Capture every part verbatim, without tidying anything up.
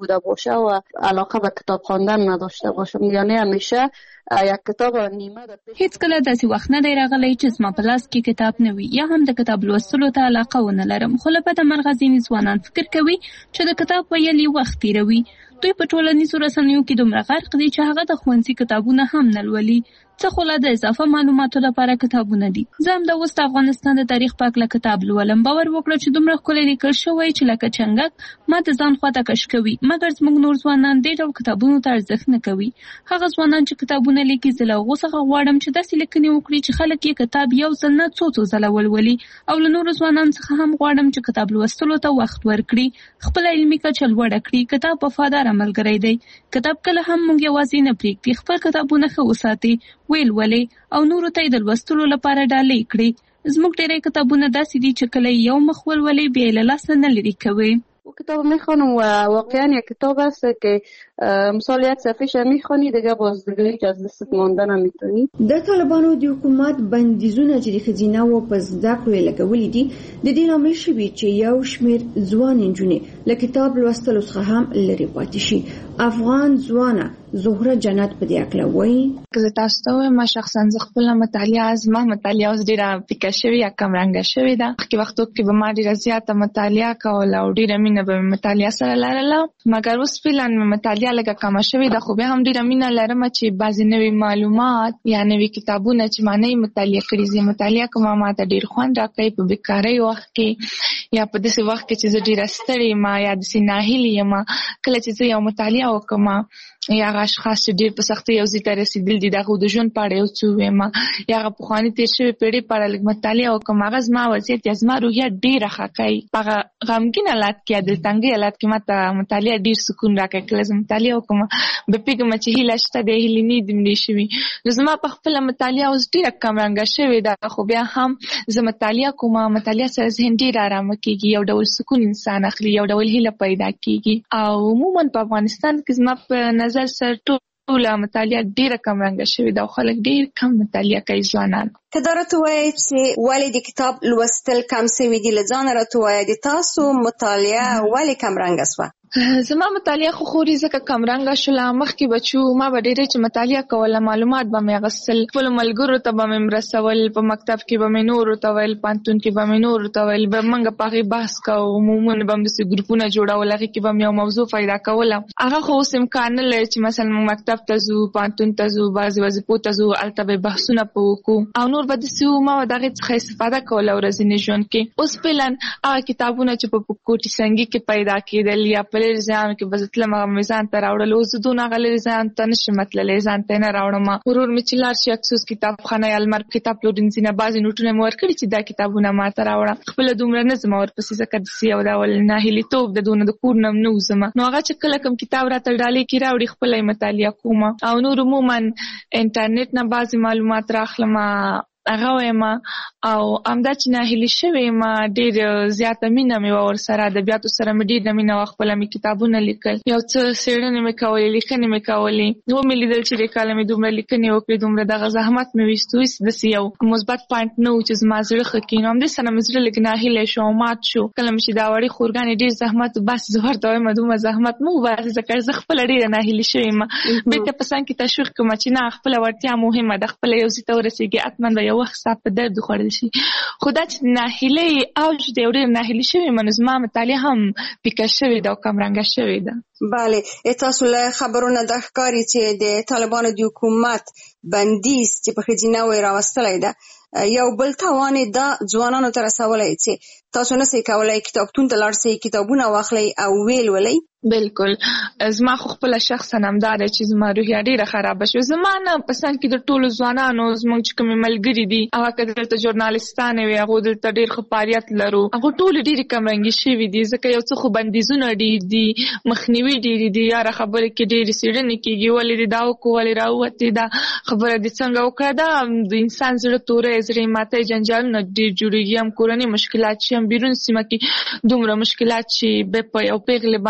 بوده باشه و علاقه به کتاب خواندن نداشته باشم، یعنی همیشه یک کتاب نیمه ده پیش. هیڅ کله داسې وخت نه دی راغلی چې زما په لاس کې کتاب نه وي یا هم د کتاب لوستلو ته علاقه ونه لرم. خو له بده مرغه ځینې ځوانان فکر کوي چې د کتاب ویل یې وخت تېروي. دوی په ټولنیزو رسنیو کې دومره غرق دي چې هغه د ښوونځي کتابونه هم نه لولي، څه خو لا د اضافه معلوماتو لپاره کتابونه دي. زه هم د اوس د افغانستان د تاریخ په هکله کتاب لولم. باور وکړه چې دومره ښکلی لیکل شوی چې لکه چنګک ما د ځان خواته کش کوي. مګر زموږ نور ځوانان دې ډول کتابونو ته ارزښت نه کوي. هغه ځوانان چې کتابونه لیکي، زه له هغو څخه غواړم چې داسې لیکنې وکړي چې خلک یې کتاب یو ځل نه څو څو ځله ولولي، او له نورو ځوانانو څخه هم غواړم چې کتاب لوستلو ته وخت ورکړي، خپله علمي کچه لوړه کړي. کتاب وفاداره ملګری دی. کتاب کله هم موږ یوازې نه پرېږدي. خپل کتابونه ښه وساتئ، ویې لولئ او نورو ته یې د لوستلو لپاره ډالۍ کړئ. زموږ ډېری کتابونه داسې دي چې کله یو مخ ولولئ بیا یې له لاسه نه لرې کوئ. و کتاب میخوانم و واقعا یک کتاب است که مثال یک صفحه‌اش میخوانی دیگه باز دیگه هیچ از دستت مانده نمیتونی. د طالبانو د حکومت بندیزونه چې د ښځینه و په زده کړو لګولي دي د دې لامل شوي چې یو شمېر ځوان نجونې له کتاب لوستلو څخه هم لرې پاتې شي. افغان ځوانه زهره جنت په دې اړه وایي. زه تاسو ته وایم ما شخصا زه خپله مطالعه زما مطالعه اوس ډېره پیکه شوې یا کمرنګه شوې ده. مخکې وختو کې به ما ډېره زیاته مطالعه کوله او ډېره مینه به مې مطالعه سره لرله، مګر اوس فعلا مې مطالعه لږه کمه شوې ده، خو بیا هم ډېره مینه لرم چې بعضې نوي معلومات یا نوي کتابونه چې ما نه یې مطالعه کړي زه مطالعه کوم. ما ته ډېر خوند راکوي په بېکارۍ وخت کې یا په داسې وخت کې چې زه ډېره ستړې یم یا داسې ناهیلې یم، کله چې زه یو مطالعه وکړم یا هغه اشخاص چې ډېر په سختۍ یو ځای ته رسېدلي دي د هغو د ژوند په اړه یو څه ووایم یا هغه پخواني تېر شوې پیړۍ په اړه لږ مطالعه وکړم، هغه زما وضعیت یا زما روحیه ډېره ښه کوي. په هغه غمګین حالت کې یا دلتنګۍ حالت کې ما ته مطالعه ډېر سکون راکوي. کله زه مطالعه وکړم به پوهېږم چې هیله شته دی، هیلې نه دي مړې شوي. نو زما په خپله مطالعه اوس ډېره کمرنګه شوې ده، خو بیا هم زه مطالعه کوم. مطالعه سره ذهن ډېر ارامه کېږي، یو ډول سکون انسان اخلي، یو ډول هیله پیدا کېږي. او عموما په افغانستان کې زما په نظر سره ټوله مطالعه ډېره کمرنګه شوې ده او خلک ډېر کم مطالعه کوي ځوانان. که دا راته ووایئ چې ولې د کتاب لوستل کم سوي دي، له ځانه راته ووایئ د تاسو مطالعه ولې کمرنګه سوه؟ زما مطالعه خو خوري ځکه کمرنګه شوله. مخکې بچو ما به ډېرې چې مطالعه کوله، معلومات به مې اخیستل، خپلو ملګرو ته به مې مرستول، په مکتب کې به مې نورو ته ویل، پوهنتون کې به مې نورو ته ویل، به موږ په هغې بحث کوو، عموما به هم داسې ګروپونه جوړول، هغې کې به مې یو موضوع پیدا کوله. هغه خو اوس امکان نه لري چې مثلا موږ مکتب ته ځو، پوهنتون ته ځو، بعضې وظیفو ته ځو، هلته به بحثونه په وکړو او نور به داسې وو. ما به د هغې څخه استفاده کوله ورځني ژوند کې. اوس فعلا هغه کتابونه چې په کوټي سنګي کې پیدا کېدل یا په لرې ځایانو کې به زه تلم هغه مې ځان ته راوړل. اوس زه دونه هغه لرې ځایانو ته نه شم تللی، ځان ته یې نه راوړم. ورور مې چې لاړ شي اکسوس کتابخانه یا لمر کتاب پلورنځي نه بعضې نوټونه مې ورکړي چې دا کتابونه ما ته راوړه. خپله دومره نه ځم ورپسې ځکه داسې یو ډول ناهیلېتوب د دونه د کور نه هم نه وځم. نو هغه چې کله کوم کتاب راته ډالۍ کې راوړي خپله یې مطالعه کوم او نور عموما انټرنېټ نه بعضې معلومات راخلم هغه وایم. او همدا چې ناهیلي شوې یم ډېر زیاته مینه مې وه ورسره، ادبیاتو سره مې ډېره مینه وه. خپله مې کتابونه لیکل، یو څه څېړنې مې کولې، لیکنې مې کولې. ومې لیدل چې دې کاله مې دومره لیکنې وکړې، دومره دغه زحمت مې ویستو، هېڅ داسې یو مثبت پوینټ نه و چې زما زړه ښه کړي. نو همدې سره مې زړه لږ ناهیلی شو او مات شو. کله مې چې دا وړې خورګانې ډېر زحمت بس زه ورته وایم دومره زحمت مه وباسې ځکه زه خپله ډېره ناهیلي شوې یم. بېرته په څنګ کې تشویق کړم چې نه خپله وړتیا مهمه ده، خپله یو ځای ته ورسېږي حتما به یو وخت په درد خوړل شي. خو دا چې ناهیلۍ اوج دی او ډېر ناهیلي شوې یم، نو زما مطالعه هم پیکه شوې ده او کمرنګه شوې ده. بله، تاسو له خبرونه دا ښکاري چې د طالبانو د حکومت بندیز چې په ښځینه وی راوستلی ده یو بل تاوان دا ځوانانو ته رسولی چې تاسو نسئ کولی کتابتون ته لاړ سئ، کتابونه واخلئ او ویې لولئ. بالکل زما خو خپله شخصا همدا دی چې زما روحیه ډېره خرابه شوه. زما نه په څنګ کې د ټولو ځوانانو زموږ چې کومې ملګري دي هغه که دلته ژورنالستانې وي هغو دلته ډېر ښه فعالیت لرو، هغو ټولې ډېرې کمرنګې شوي دي ځکه یو څه خو بندیزونه ډېر دي، مخنیوي ډېرې دي، یاره خبرې کې ډېرې څېړنې کېږي، ولې دې دا وکړو، ولې راووتې، دا خبره دې څنګه وکړه. دا د انسان زړه توری، زړه ماتی، جنجالونه ډېر جوړېږي، هم کورني مشکلات شي، هم بیرون سیمه کې دومره مشکلات شي به په یو پېغلې باندې. نو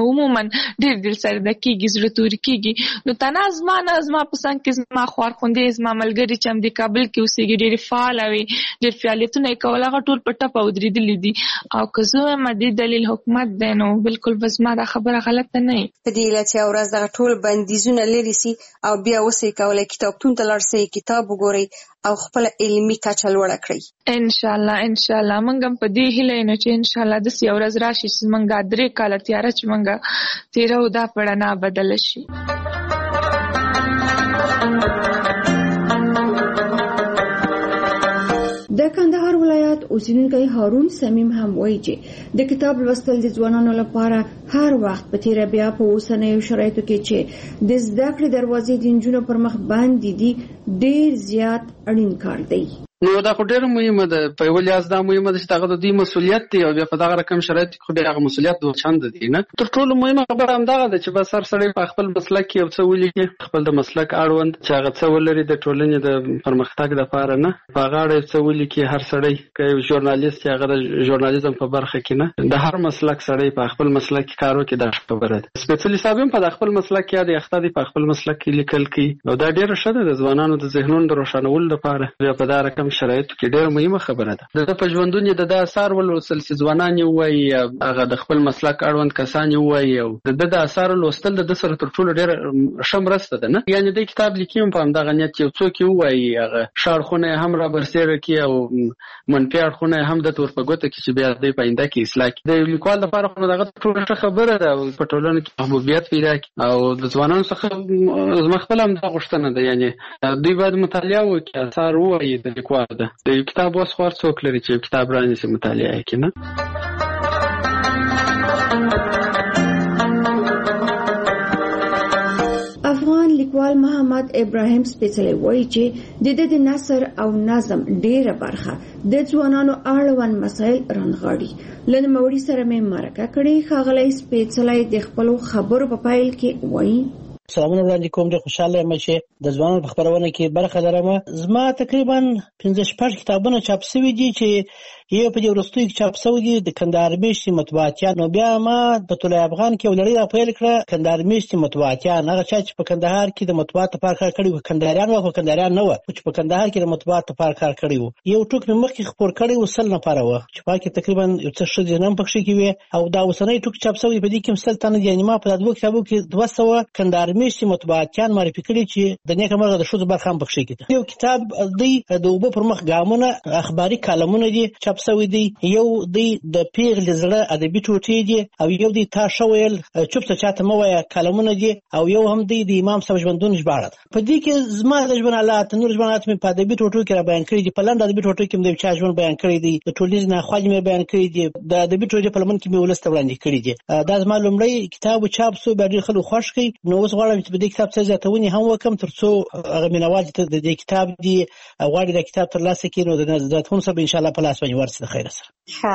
عموما ډېر دل سره د کېږي زړه توري کېږي. نو تنها زما نه زما په څنګ کې زما خوارخوندې زما ملګري چې هم د کابل کې اوسېږي ډېرې فعاله وي ډېر فعالیتونه یې کول هغه ټول په ټپه ودرېدلي دي. او که زه وایم دې دلیل حکومت دی نو بلکل به زما دا خبره غلطه نه وي. په دې هیله چې یوه ورځ دغه ټول بندیزونه لرې سي او بیا اوسئ کولی کتابتون ته لاړ سئ کتاب وګورئ او خپله علمي کچه لوړه کړئ. انشاءالله انشاءالله موږ هم په دې هیله یو چې انشاءالله داسې یو ورځ راشي چې موږ دا درې کاله تیاره چې موږ تېروو دا په رڼا بدله شي. د کندهار ولایت اوسیدونکی هارون سمیم هم وایي چې د کتاب لوستل د ځوانانو لپاره هر وخت په تیره بیا په اوسنیو شرایطو کې چې د زده کړې دروازې د نجونو پر مخ باندې دي ډېر زیات اړین کار دی. نو دا خو ډېره مهمه ده. په یو لحاظ دا مهمه ده چې هغه د دوی مسؤلیت دی او بیا په دغه رقم شرایط کې خو بیا هغه مسؤلیت دوه چنده دی نه. تر ټولو مهمه خبره همدغه ده چې بس هر سړی په خپل مسلک کې یو څه ولیکي خپل د مسلک اړوند چې هغه څه ولري د ټولنې د پرمختګ دپاره نه په هغه اړه یو څه ولیکي. هر سړی که یو ژورنالیست هغه د ژورنالیزم په برخه کې نه د هر مسلک سړی په خپل مسلک کې کار وکړي دا خبره ده. سپېڅلي صاحب هم په خپل مسلک کې د اخته دی په خپل مسلک کې لیکل کوي او دا ډېره ښه ده د ځوانانو د ذهنونو د روښانولو لپاره بیا په دا رقم شرایطو کې ډېره مهمه خبره ده. د په ژوندون یې د دا اثار ولوستل چې ځوانان یې ووایي هغه د خپل مسلک اړوند کسان یې ووایي او د ده د اثارو لوستل د ده سره تر ټولو ډېره ښه مرسته ده نه. یعنې دی کتاب لیکي هم په همدغه نیت چې یو څوک یې ووایي هغه ښه اړخونه یې هم رابرسېره کړي او منفي اړخونه یې هم درته ور په ګوته کړي چې بیا دی په آینده کې اصلاح کړي. د یو لیکوال لپاره خو دغه ټوله ښه خبره ده او په ټولنه کې محبوبیت پیدا کړي او د ځوانانو څخه زما خپله همدا غوښتنه ده یعنې دوی باید مطالعه وکړي اثار ووایي د لیکوال ده. د یو کتاب اوس خو هر څوک لري چې یو کتاب رانیسي مطالعه یې کړي نه. افغان لیکوال محمد ابراهیم سپېڅلی وایي چې د ده د نثر او نظم ډېره برخه د ځوانانو اړوند مسایل رانغاړي. له نوموړي سره مې مرکه کړې. ښاغلی سپېڅلی د خپلو خبرو په پیل کې وایي سلامونه وړاندې کوم. ډېر خوشحاله یم چې د ځوانانو په خپرونه کې برخه لرم. زما تقریبا پنځه شپږ کتابونه چاپ شوي دي چې یو په دې وروستیو کې چاپ شوی دي د کندهار میشتې مطبوعاتیان. نو بیا ما په طلوع افغان کې یو لړۍ راپیل کړه کندهار میشتې مطبوعاتیان. هغه چا چې په کندهار کې د مطبوعات لپاره کار کړی وو کندهاریان وو خو کندهاریان نه وو چې په کندهار کې د مطبوعات لپاره کار کړی وو. یو ټوک مې مخکې خپور کړی و سل نفره وه چې په هغه کې تقریبا یو څه ښځې هم پکښې کې وې او دا اوسنی ټوک چاپ شوی په دې کې هم سل تنه دي. یعنې ما په دا دوه کتابو کې دوه سوه کندهار میشتې مطبوعاتیان معرفي کړي چې د نیکه مرغه د ښځو برخه هم پکښې کې ده. یو کتاب دی د اوبه پر مخ ګامونه اخباري کالمونه دي چاپ شوي دي. یو دی د پیغلې زړه ادبي ټوټې دي او یو دی تا ښه ویل چوپته چاته مه وایه کالمونه دي او یو هم دی د امام صاحب ژوندون ژباړه ده. په دې کې زما د ژوند حالات نور ژوند حالات مې په ادبي ټوټو کې را بیان کړي دي. په لنډ ادبي ټوټو کې مې د یو چا ژوند بیان کړی دی. د ټولنیز ناخوالې مې بیان کړي دي. د ادبي ټوټې په لمن کې مې ولس ته وړاندې کړي دي. دا زما لومړی کتاب چاپ شو بیا ډېر خلکو خوښ کړي. نو اوس غواړم چې په دې کتاب څه زیاتونې هم وکړم تر څو هغه مینوال چې د دې کتاب دي غواړي دا کتاب ترلاسه کړي نو د زیاتونو سره به انشاءالله په لاس باندې ورسي د خیره سره.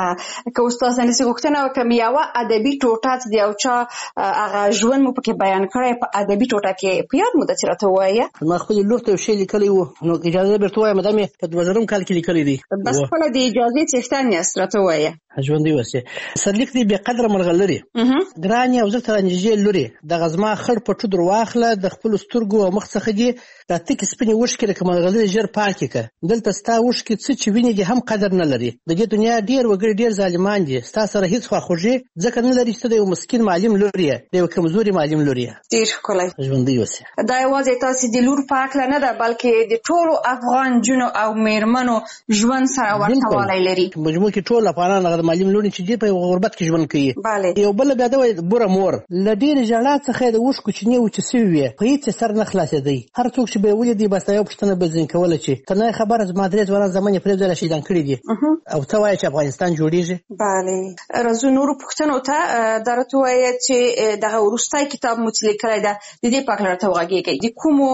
که استاد سنسي غوښتنه وکړم یوه ادبي ټوټه چې د یو چا هغه ژوند مو پکې بیان کړی په ادبي ټوټه کې په یاد مو ده چې راته ووایه. ما خپلې لور ته یو شی لیکلی و نو اجازه درته ووایم دا مې په دوه زرم کال کې لیکلی دی. بس خپله د اجازې څښتن یاست راته ووایه. ژوندی اوسې. سرلیک دی بې قدره مرغلرې ګرانې او زه ته رانږدې لورې دغه زما خړ پټو در واخله د خپلو سترګو او مخ څخه دې دا تکې سپینې اوښکې لکه مرغلرې ژر پاکې کړه. دلته ستا اوښکې څه چې وینې دې هم قدر نه لري. د دې دنیا ډېر وګړي ډېر ظالمان دي. ستا سره هېڅ خواخوږي ځکه نه لري چې ته د یو مسکین معلم لور یې د یو کمزوري معلم لور یې. ډېر ښکلی. ژوندی اوسې. دا یوازې تاسې د لور په هکله نه ده بلکې د ټولو افغان نجونو او مېرمنو ژوند سره ورته والی لري. مجموع کې ټول افغانان هغه د معلم لورې چې دي په غربت کې ژوند کوي. یو بله بیا ده وایي بوره مور له ډېرې ژړا څخه یې د اوښکو چینې وچې سوي وې په هېڅ یې سر نه خلاصېدی. هر څوک چې به یې ولیدی بس دا یو پوښتنه به ځینې کوله چې ته نه خبره زما درې ځوانان زمن یې پرېږدی شهیدان کړي دي او ته وایې چې افغانستان جوړېږي. بله راځو نورو پوښتنو ته. دا راته ووایه چې دغه وروستی کتاب مو چې لیکلی ده د دې په هکله راته وغږېږئ. د کومو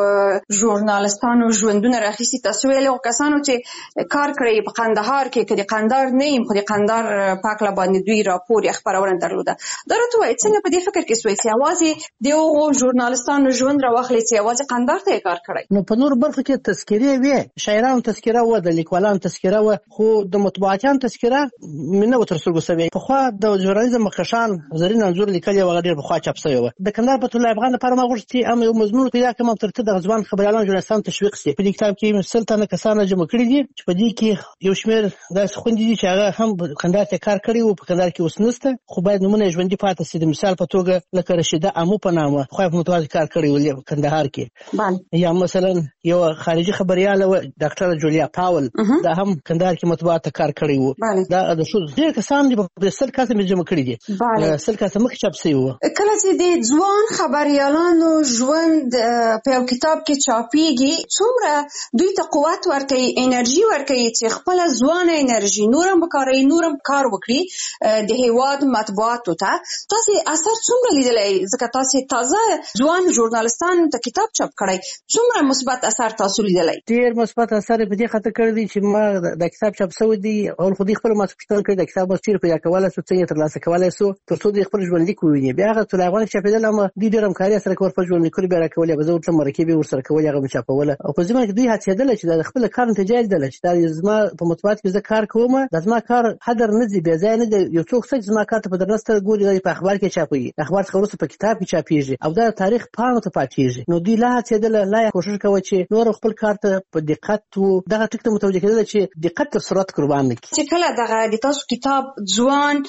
ژورنالستانو ژوندونه راخیستي تاسو ویلي هغو کسانو چې کار کړی په قندهار کې که د قندهار نه یم خو د قندهار په هکله باندې دوی راپور یا خپرونه درلوده. دا راته ووایه څنګه په دې فکر کې سوی چې یوازې د هغو ژورنالستانو ژوند راواخلئ چې یوازې قندهار ته یې کار کړی؟ نو په نورو برخو کې تذکرې وې شاعرانو تذکره وه د لیکوالانو تذکره وه خو د مطبوعاتیانو تذکره مې نه و تر سترګو سوې. پخوا د ژورنالیزم مخکښان زرین انځور لیکلي وه، هغه ډېر پخوا چاپ سوی وه. د کندهار فتح الله افغان لپاره ما غوښتل چې هم یو مضمون پیدا کړم او تر څه د ځوان خبریالانو ژورنالیستانو تشویق شي. په دې کتاب کې مې سل تنه کسان جمع کړي دي چې په دې کې یو شمېر داسې خویندې دي چې هغه هم کندهار کې کار کړی و، په کندهار کې اوس نشته، خو باید نومونه یې ژوندي پاتې شي. د مثال په توګه لکه رشیده امو په نامه پخوا په مطبوعاتو کار کړی و کندهار کې، یا مثلا یو خارجي خبریاله وه ډاکټره جولیا پاول، دا هم کندهار کې مطبوعاتو کار کړی و. دا د څو ډېر کسان دي، په سل کسه مې جمع کړي دي، سل کسه مخکې چاپ شوي وو. کله چې د ځوان خبریالانو ژوند په یو کتاب کې چاپېږي، څومره دوی ته قوت ورکوي، انرژي ورکوي چې خپله ځوانه انرژي نورم وکاروي، نورم کار وکړي د هېواد مطبوعاتو ته. تاسې اثر څومره لیدلی؟ ځکه تاسې تازه ځوان ژورنالستانو ته کتاب چاپ کړی، څومره مثبت اثر تاسو لیدلی؟ ډېر مثبت اثر په دې خاطر کړی دی چې ما دا کتاب چاپ شوی دی او خو دې خپله ما پوښتنه کړې دا کتاب موږ چېرې پیدا کولی سو، څنګه ترلاسه کولی سو تر څو دوی خپل ژوندلیک وویني. بیا هغه طلوع افغان چاپېدل، هم دوی ډېر همکاري سره کول، خپل ژوندلیکونه بیا راکولې، به زه ورته مرکې به ورسره کولې، هغه مې چاپوله. او په ځمانه کې دوی هڅېدله چې دا د خپل کار نتیجه یې لیدله چې دا زما په مطبوعاتو کې زه کار کوم، دا زما کار هدر نه ځي، بې ځایه نه دی. یو څوک څه چې زما کار ته په درنه سترګه ګوري، دا په اخبار کې چاپوي، اخبار څخه وروسته په کتاب کې چاپېږي او دا د تاریخ پاڼو ته پاتېږي. نو دوی لا هڅېدله، لا یې کوښښ کوه چې نور خپل کار ته په دقت و دغه ټکي ته متوجه کېدله چې دقت تر سرعت قربان نه کړي. چې کله دغه د تاسو کتاب ځوان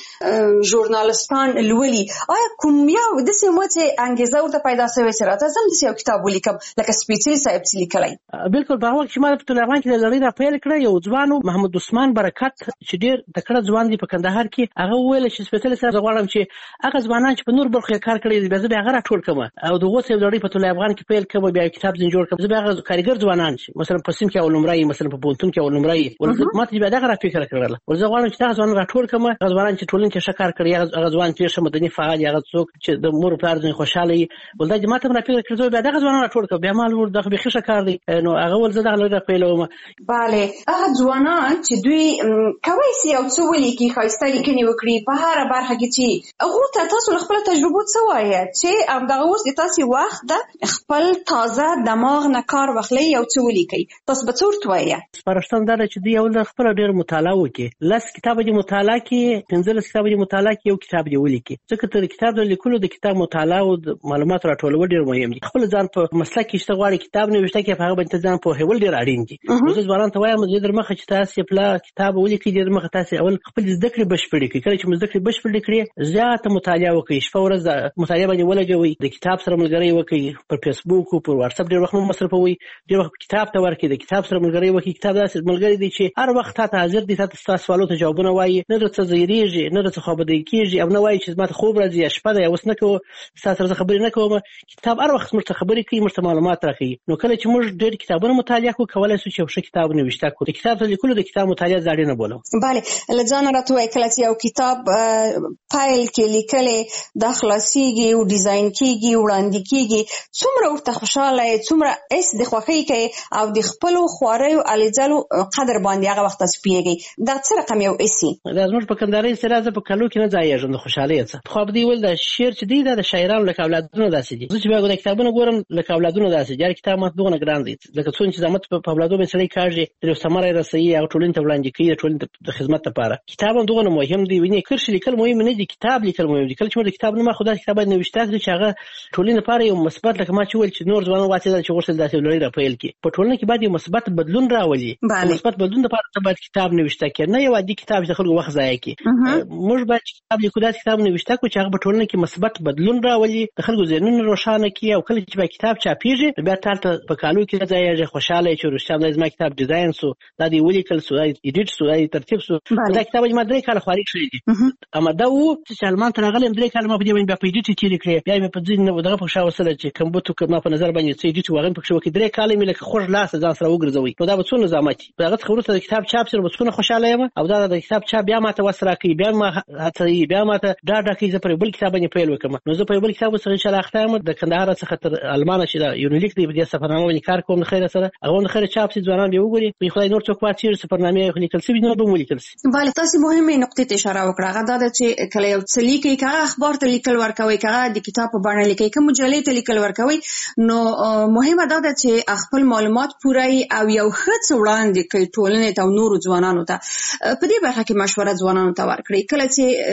ژورنالستان لولي، آیا کوم یو داسې مو چې انګېزه ورته پیدا شوې چې راته زه هم داسې یو کتاب ولیکم لکه سپېڅلي صاحب چې لیکلی؟ بلکل په هغه وخت چې ما په طلوع افغان کې د لړۍ را پیل کړه، یو ځوان محمد عثمان برکت چې ډېر تکړه ځوان دی په کندهار کې، هغه وویل چې سپېڅلي صاحب زه غواړم چې هغه ځوانان چې په نور برخو کار کړی دی بیا زه بیا هغه راټول کړم او د هغو څه لړۍ په طلوع افغان کې پیل کړم، بیا یو کتاب ځینې جوړ کړم. زه بیا هغه کارګر ځوانان چې مثلا په سیم کې اول نمره، مثلا په پوهنتون کې اول نمره، ما ته بیا دغه را فکر کړله، زه غواړم چې دغه ځوانان راټول کړم، هغه ځوانان چې ټولنې کې ښه کار کړي، هغه ځوان چې ښه مدني فعال، هغه څوک چې د مور پلار ځینې خوشحاله وي، ولدا چې ما ته هم را فکر کړ زه بیا دغه ځوانان راټول کړم، بیا ما ویل دغه بیخي ښه کار دی. نو هغه ویل زه دغه لړۍ را پیلوم. بله، هغه ځوانان چې دوی کولی شي یو څه ولیکي، ښایسته لیکنې وکړي په هره برخه کې، چې هغو ته تاسو له خپله تجربو څه وایه چې همدغه اوس د تاسې وخت ده، خپل تازه دماغ نه کار واخلئ، یو څه ولیکئ، تاسو به څه ورته وایه؟ سپارښتنه دا ده چې دوی اول خپله ډېر مطالعه وکړي، لس کتابه دې مطالعه کړي، پنځلس کتابه دې مطالعه کړي، یو کتاب دې ولیکي، ځکه تر کتاب د لیکلو د کتاب مطالعه او د معلوماتو راټولول ډېر مهم دي. خپل ځان په مسلک کې چې غواړي کتاب نوشته کې په هغه باندې ځان پوهول ډېر اړین دي. زه ځوانانو ته وایم زه در مخه چې تاسې پلا کتاب ولیکئ، در مخه تاسې اول خپل زده کړې بشپړې کړئ. کله چې مو زده کړې بشپړې کړې، زیاته مطالعه وکړئ، شپه ورځ د مطالعه باندې ولګوئ، د کتاب سره ملګري وکړئ، پر فیسبوک او پر واتساپ ډېر وخت مو مصرفوئ، ډېر وخت کتاب ته ورکړئ، د کتاب سره ملګري وکړئ. کتاب داسې ملګری دی چې هر وخت تاته حاضر دی، تاته ستا سوالو ته جوابونه وایي، نه درڅه ځایریږي، نه درڅه خوابدی کېږي او نه وایي چې زما ته خوب راځي یا شپه ده یا اوس نه کوو ستا سره زه خبرې نه کوم. کتاب هر وخت موږ ته خبرې کوي، موږ ته معلومات راکوي. نو کله چې موږ ډېر کتابونه مطالعه کوو، کولی شو چې یو ښه کتاب نوشته کړو. د کتاب ته لیکلو د کتاب مطالعه زه اړینه بولم. بله، له ځانه راته ووایئ کله چې یو کتاب پیل کې لیکلی دا خلاصېږي او ډیزاین کېږي، وړاندې کېږي، څومره ورته خوشحاله یې، څومره حس د خوښۍ کوي او د خپلو خواریو الیځلو قدر باندې هغه وخت تاسو پوهېږئ، دا څه رقم یو حس وي؟ دا زموږ په کندهارۍ سره زه په کلو کې نه ځایېږم د خوشحالۍ څه. پخوا به دوی ویل دا شعر چې دی دا د شاعرانو لکه اولادونه داسې دي. زه چې بیا د کتابونه ګورم لکه اولادونه داسې دي، هر کتاب ماته دغونه ګران دی، لکه څونه چې زحمت په اولادو باندې سړی کاږي، تر یو ثمره یې رسوي، هغه ټولنې ته وړاندې کوي، د ټولنې د خدمت لپاره. کتاب هم دغونه مهم دی. وینې کرښې لیکل مهم نه دي، کتاب لیکل مهم دي. کله چې موږ د کتاب نوم خو داسې کتاب باید نوشته کړو چې هغه ټولنې لپاره یو مثبت، لکه ما چې ویل چې نور ځوانان واڅېدل چې غوښتل داسې لړۍ را پیل کړي، په ټولنه کې باید یو مثبت بدلون راولي. مثبت بدلون لپاره باید کتاب نوشته کړي، نه یو عادي کتاب چې خلکو وخت ضایع کړي. موږ باید کتاب لیکو، داسې کتاب نوشته کړو چې هغه په ټولنه کې مثبت بدلون راولي، د خلکو ذهنونه روښانه کړي. او کله چې به کتاب چاپېږي، بیا تالته په کالو کې نه ځایېږي، خوشحاله یې چې رښتیا دا زما کتاب ډیزاین سو، دا دې ولیکل سو، دا ایډیټ سو، دا ترتیب سو. دا کتاب ما درې کاله خواري کړی دي. اما دا و چې المان ته راغلم، درې کاله ما په دې باندې بیا په ایډیټ تېرې کړې، بیا مې په ځینې دغه پکښې راوستله چې کمبوټو که ما په نظر باندې څه ایډیټ و هغه مې پکښې وکړي. درې کاله مې لکه خوږ لاس ځان سره وګرځوئ. نو دا به څونه زحمت وي. په هغه څخه وروسته د کتاب چاپ سره به څونه خوشحاله یم، او دا د کتاب چاپ بیا ما ته وس راکوي، بیا ما هڅوي، بیا ما ته ډاډ راکوي زه پر یو بل کتاب باندې پیل وکړم. نو زه په یو بل کتاب څخه انشاءالله اخته یم، د کندهار څخه تر المانه چې دا یونیلیک دی، په دې سفرنامه باندې کار کوم د خیره سره. هغه د خیره چاپ شي، ځوانان بیا وګوري، په خدای نور څوک پاتې شي، سفرنامې یې لیکل شوي نور به مو لیکل شي. بله، تاسې مهمې نقطې ته اشاره وکړه، هغه دا ده چې کله یو څه لیکئ، که هغه اخبار ته لیکل ورکوئ، که هغه د کتاب په بڼه لیکئ، که مجلې ته لیکل ورکوئ، نو مهمه دا ده چې خپل معلومات پوره او یو ښه څه وړاندې کړئ ټولنې ته او نورو ځوانانو ته. په دې برخه کې مشوره ځوانانو ته ورکړئ کله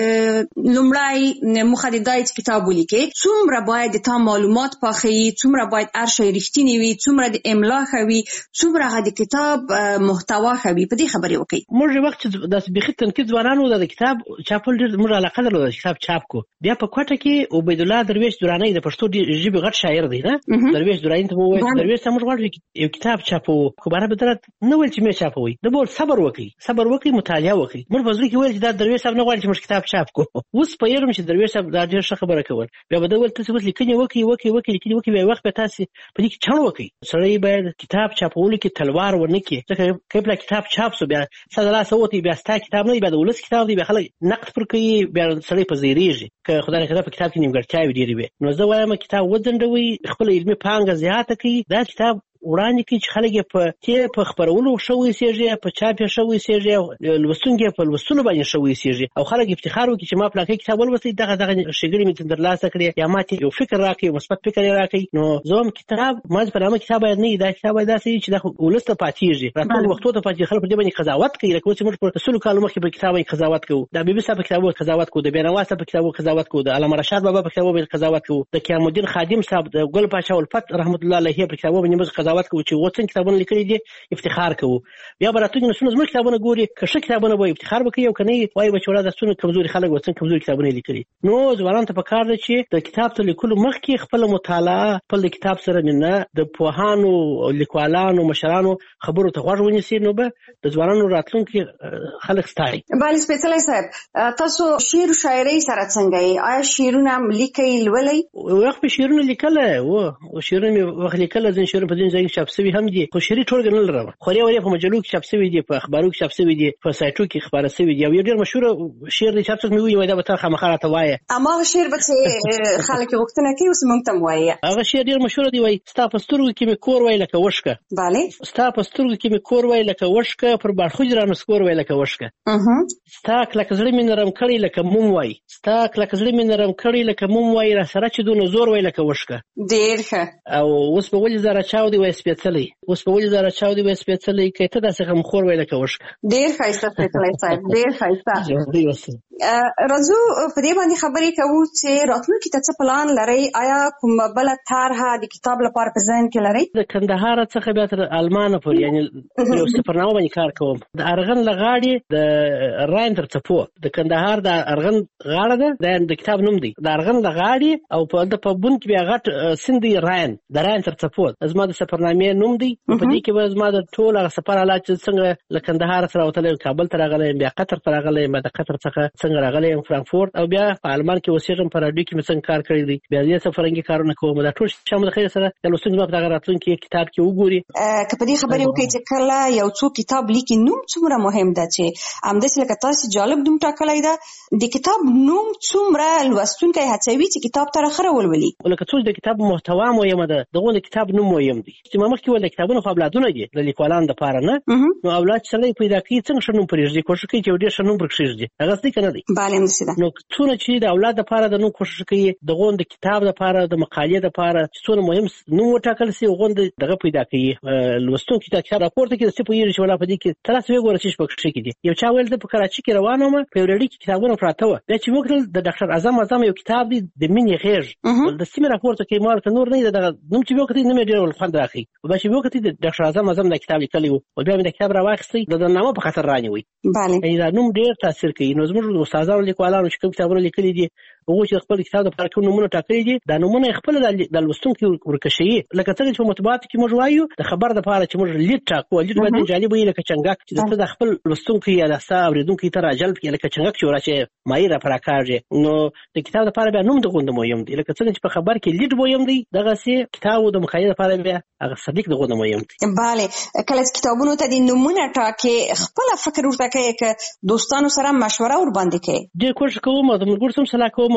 چې لومړی موخه د دای کتاب ولیکي څومره باید د تا معلومات پاخي څومره باید هر شی رښتینی وي څومره د املا خوي څومره د کتاب محتوا خوي په دې خبرې وکړي. موږ وخت د بخښت تنقید ځوانانو د کتاب چاپول ډېر موږ علاقه درلوده کتاب چاپ کو بیا په کوټه کې عبید الله درویش درانی د پښتو ژبې غټ شاعر دی نه درویش درانی ته وایي درویش ته موږ غواړو یو کتاب چاپو خو بار به درته نو ول چې مې چاپوي د بول صبر وکړي صبر وکړي مطالعه وکړي موږ په ځل کې ویل چې دا درویش صاحب نه غواړي چې موږ کتاب چاپ کو اوس په یوه چې درویش صاحب دا ډېر ښه خبره کوي بیا به ول تاسو لیکنه وکړي وکړي وکړي لیکنه وکړي بیا وخت به تاسو په دې کې چڼ وکړي سړی باید کتاب چاپول کې تلوار ونه کې ځکه کله کتاب چاپ سو بیا ساده سوتي بیا ستا کتاب نه بیا د ولس کتاب دی بیا خلک نقد پر کوي بیا سړی په زیریږي که خدای نه په کتاب کې نیمګړتیاوې ډېرې وي نو زه وایم کتاب وځنډوي خپل علمي پانګه زیاته کړي دا کتاب وړاندې کې چې خلک په تی په خبرولو شوی سیږي په چاپ شوی سیږي لوستونکي په لوستلو باندې شوی سیږي او خلک افتخار وکړي چې ما پلاکې کتاب ولوستي دغه دغه شګړې مې ترلاسه کړې یا ما ته یو فکر راکړي مثبت فکر راکړي نو زوم کتاب ما په نامه کتاب باید نه دا کتاب باید داسې چې د ولست پاتېږي راتلونکي وختو ته پاتې خلک په دې باندې قضاوت کوي لکه چې موږ په رسول کالو مخکې په کتاب باندې قضاوت کوو د بیبي صاحب په کتاب باندې قضاوت کوو د بینوا صاحب په کتاب باندې قضاوت کوو د علامه رشاد بابا په کتاب باندې قضاوت کوو د قیام الدین خادم صاحب د ګل پاچا الفت رحمت الله علیه په کتاب باندې موږ قضاوت کوو چې وڅن کتابونه لیکلي دي افتخار کوو بیا براتونی نسونه زموږ کتابونه ګوري که ښه کتابونه به افتخار وکړي او کنه وایي بچوړه د څونه کمزوري خلک وڅن کمزوري کتابونه لیکلي نو ځوانان ته پکار دي چې د کتاب ته لیکلو مخکې خپل مطالعه خپل کتاب سره نه د پوهانو لیکوالانو مشرانو خبرو ته غوږ ونیسي نو به د ځوانانو راتلونکي خلک ستایي. بل سپیڅلی صاحب تاسو شعر او شاعري سره څنګه یې آیا شعرونه لیکئ لولئ؟ وخت په شعرونه لیکله و شعرونه وخت لیکله ځین شعرونه په ځین ځای کې چاپ شوي هم دي خو شعري ټولګه نه لرم خوري ورې په مجلو کې چاپ شوي دي په اخبارو کې چاپ شوي دي په سایټو کې خبره شوي دي او یو ډېر مشهور شعر دی چې هر څوک مې وایي دا به تا خامخا راته وایه هماغه شعر به چې خلک یې غوښتنه کوي اوس موږ ته هم وایه هغه شعر ډېر مشهور دی وایي ستا په سترګو کې مې کور وای لکه وشکه بله ستا په سترګو کې مې کور وای لکه وشکه پر باړخوج رانسکور وای لکه وشکه ستا کلک زړه مې نرم کړی لکه موم وای ستا کلک زړه مې نرم کړی لکه موم وای را سره چې دونه زور وای لکه وشکه ډېر ښه او اوس په ولې زاره چاودي وای سپېڅلی اوس په ولې زاره چاودي وای سپېڅلی که ته داسې غمخور وای لکه وشکه ډېر ښایسته سپېڅلی صاحب ډېر ښایسته راځو په دې باندې خبرې کوو چې راتلونکي ته څه پلان لرئ آیا کومه بله طرحه د کتاب لپاره په ذهن کې لرئ؟ د کندهار څخه بیا تر المانه پورې یعنې یو سفرنامه باندې کار کوم د ارغن له غاړې د راین تر څپو د کندهار د ارغن غاړه ده د کتاب نوم دی د ارغن له غاړې او په د په بون کې بیا غټ سیند دی راین د راین تر څپو زما د سفرنامې نوم دی په دې کې به زما د ټول هغه سفر حالات چې څنګه له کندهار سره وتلی کابل ته راغلی بیا قطر ته راغلی بیا د قطر څخه څنګه راغلی یم فرانکفورت او بیا په آلمان کې اوسېږم په راډیو کې مې څنګه کار کړی دی بیا دې څه فرهنګي کارونه کوم دا ټول شامل خیر سره د لوستونکو زما په دغه راتلونکي کتاب کې وګوري که په دې خبرې وکړئ چې کله یو څوک کتاب لیکي نوم څومره مهم ده چې همداسې لکه تاسې جالب نوم ټاکلی ده د کتاب نوم څومره لوستونکی هڅوي چې کتاب ته راښه راولولي لکه څوک د کتاب محتوا مهمه ده دغه د کتاب نوم مهم دی چې ما مخکې ویل د کتابونو خو اولادونه دي د لیکوالانو دپاره نه نو اولاد چې سړی پیدا کوي څنګه ښه نوم پرېږدي کوښښ کوي چې یو ډېر ښه نوم پرې کښېږدي هغه دی که نه دی بله همداسې ده نو څونه چې د اولاد دپاره د نوم کوښښ کوي دغه د کتاب دپاره د مقالې دپاره چې څونه مهم نوم وټاکل سي هغه دغه پیدا کوي لوستونکي ته کتاب راپورته کړي څه پوهېږي چې ولا په دې کې ته داسې وګوره چې پکې کې دي یو چا ویل زه په کراچي کې روان وم په یو رېډي کې کتابونه پراته وه بیا چې وکړل د ډاکټر اعظم اعظم یو کتاب دی د مینې غېږ د سیمې راپورته کوي ما ورته نور نه دی دغه نوم چې مې وکتئ نه مې ډېر خوند راښي بیا چې مې وکتئ د ډاکټر اعظم اعظم دا کتاب لیکلی و بیا مې دا کتاب راواخیستی د نامه په خاطر رانیوئ دا نوم ډېر تاثیر کوي نو زموږ استادانو لیکوالانو چې کوم کتابونه لیکلي دي هغوی چې خپل کتاب دپاره کوم نومونه ټاکلي دي دا نومونه یې خپله د لوستونکي ورکشوي لکه څنګه چې په مطبوعاتو کې موږ وایو د خبر دپاره چې موږ لید ټاکو لید باید جالب وي لکه چنګک چې د ته د خپل لوستونکي یا د ستا اورېدونکي ته راجلب کړي لکه چنګک چې وراسې مایع را پراکاږي نو د کتاب دپاره بیا نوم د غونډه مهم دی لکه څنګه چې په خبر کې لید مهم دی دغسې کتاب د مقالې دپاره بیا هغه صدیق د غونډه مهم دی بله کله چې کتابونو ته د نومونه ټاکې خپله فکر ورته کوې که دوستانو سره مشوره ورباندې کوې ډېر کوښښ کوم او د ملګرو سره صلاح کوم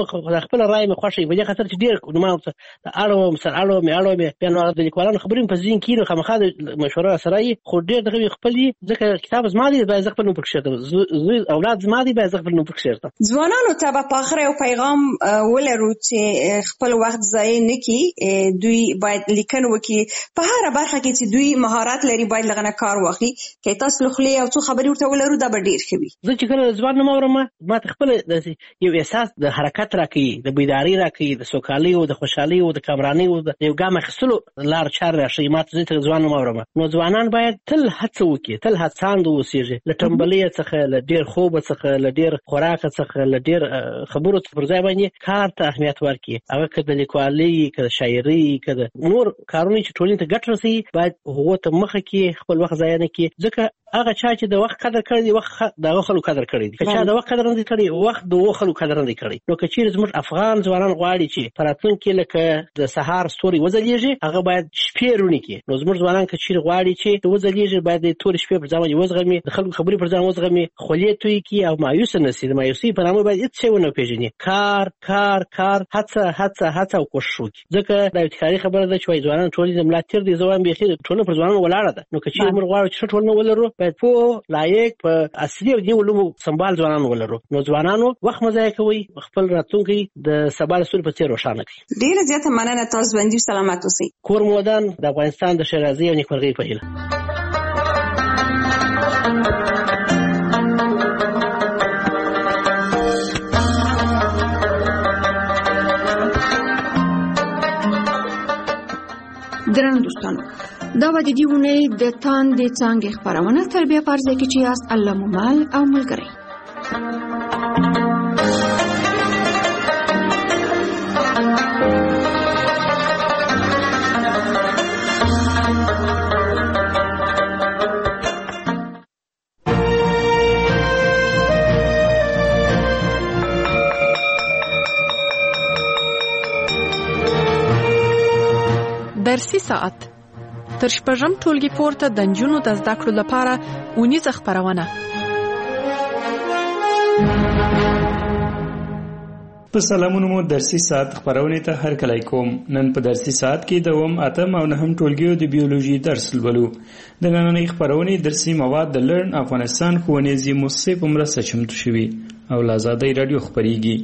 خپل رائے مې خوښ په دې خاطر چې ډېر ما اړو سر اړو مې اړو مې بیا نو د لیکوالانو خبرې په ځین کې نو خامخا د مشوره سره خو ډېر دغه خپل ځکه کتاب زما دی باید خپل نو پکښه اولاد زما دی باید خپل نو پکښه ځوانانو ته په اخر یو پیغام ولرو چې خپل وخت ضایع نه کړي دوی باید لیکنه وکړي په هر برخه کې چې دوی مهارت لري باید لغنه کار واخلي کې تاسو خلې او څو خبرې ورته ولرو دا به ډېر ښه وي. زه چې کله ځوان نه اورم ما ته خپل یو احساس د حرکت راکړي د بیداری راکړي د سوکالۍ او د خوشحالۍ او د کامرانۍ او د یو ګام اخیستلو لار چار راشي. ما ته چې ځوان نه اورم نو ځوانان باید تل هڅه وکړي تل هڅاند اوسېږي له ټنبلۍ څخه له ډېر خوب څخه له ډېر خوراک څخه له ډېر خبرو څخه پر ځای باندې کار ته اهمیت ورکړي. هغه که د لیکوالۍ که د شاعرۍ که د نور کارونه چې ټولنې ته ګټه رسوي باید هغو ته مخه کړي خپل وخت ضایع نه کړي ځکه هغه چا چې د وخت قدر کړی دی وخت د هغه خلکو قدر کړی دی که چا د وخت قدر نه دی کړی وخت د هغو خلکو قدر نه دی کړی. نو که چیرې زموږ افغان ځوانان غواړي چې په راتلونکي لکه د سهار ستوري وځلیږي هغه باید شپې روڼې کړي. نو زموږ ځوانان که چیرې غواړي چې وځلیږي باید د تورې شپې پر ځان باندې وزغمي د خلکو خبرې پر ځان وزغمي خولې توی کړي او مایوسه نه شي. د مایوسۍ په نامه باید هېڅ شی ونه پېژني. کار کار کار هڅه هڅه هڅه او کوښښ وکړي ځکه دا یو تکراري خبره ده چې وایي ځوانان ټولنې د ملا تېر دي. زه وایم بیخي ټولنه پر ځوانانو ولاړه ده. نو که چیرې موږ غواړو چې ښه ټولنه ولرو باید پوه لایق په اصلي او دې علومو سمبال ځوانان ولرو. نو ځوانانو وخت مه ضایع کوئ خپل راتلونکی د سبا د ستوري په څېر روښانه کړئ. ډېره زیاته مننه تاسو ژوندي سلامت اوسئ. کور مو ودان د افغانستان د ښېرازۍ او نیکمرغۍ په هیله. درنو دوستانو دا به د دې اونۍ د تاندې څانګې خپرونه تر بیا په ځای کې چې یاست الله مو مل او ملګری. درسي ساعت تر شپږم ټولګي پورته د نجونو د زده کړو لپاره اونیزه خپرونه. په سلامونو مو درسي ساعت خپرونې ته هرکلی کوم. نن په درسي ساعت کې د اووم اتم او نهم ټولګیو د بیولوژي درس لولو. د نننۍ خپرونې درسي مواد د لرن افغانستان ښوونیزې مؤسسې په مرسته چمتو شوي او له ازادۍ راډیو خپریږي.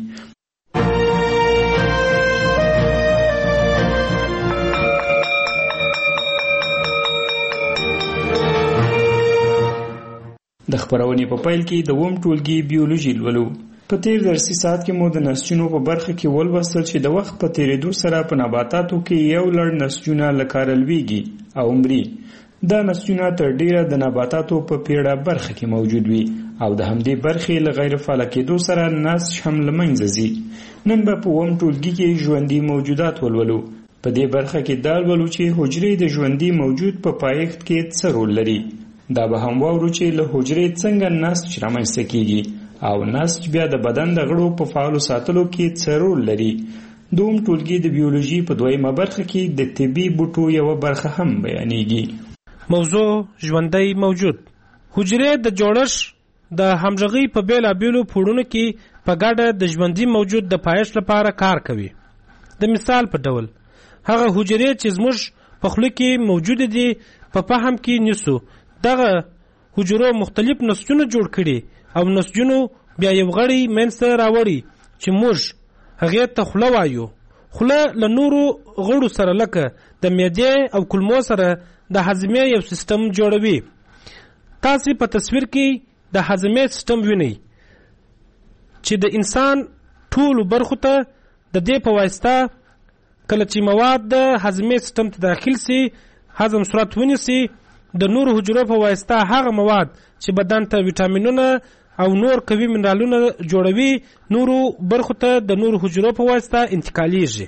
د خپرونې په پیل کې د اووم ټولګي بیولوژي لولو. په تیر درسي ساعت کې مو د نسجونو په برخه کې ولوستل چې د وخت په تیریدو سره په نباتاتو کې یو لړ نسجونه لکاره لویږي او مري. دا نسجونه تر ډیره د نباتاتو په پیړه برخه کې موجود وي او د همدې برخې له غیر فعاله کېدو سره نسج هم له منځه ځي. نن به په اووم ټولګي کې ژوندي موجودات ولولو. په دې برخه کې دا لولو چې حجرې د ژوندي موجود په پایښت کې څه رول لري. دا به هم واورو چې له حجرې څنګه نسج رامنځته کیږي او نسج بیا د بدن د غړو په فعالو ساتلو کې څه رول لري. دوم ټولګي د بیولوژي په دویمه برخه کې د طبي بوټو یوه برخه هم بیانېږي. موضوع ژوندی موجود. حجرې د جوړښت د همغږۍ په بېلابېلو پوړونو کې په ګډه د ژوندي موجود د پایښت لپاره کار کوي. د مثال په ډول هغه حجرې چې زموږ په خوله کې موجود دي په فهم کې نیسو دغه حجرو مختلف نسجونه جوړ کړي او نسجونو بیا یو غړی منځته راوړي چې موږ هغې ته خوله وایو. خوله له نورو غړو سره لکه د معدې او کولمو سره د هضمې یو سیستم جوړوي. تاسې په تصویر کې د هضمې سیستم وینئ چې د انسان ټولو برخو ته د دې په واسطه کله چې مواد د هضمې سیستم ته داخل سي هضم صورت ونیسي د نورو حجرو په واسطه هغه مواد چې بدن ته ویټامینونه او نور قوي منرالونه جوړوي نورو برخو ته د نورو حجرو په واسطه انتقالیږي.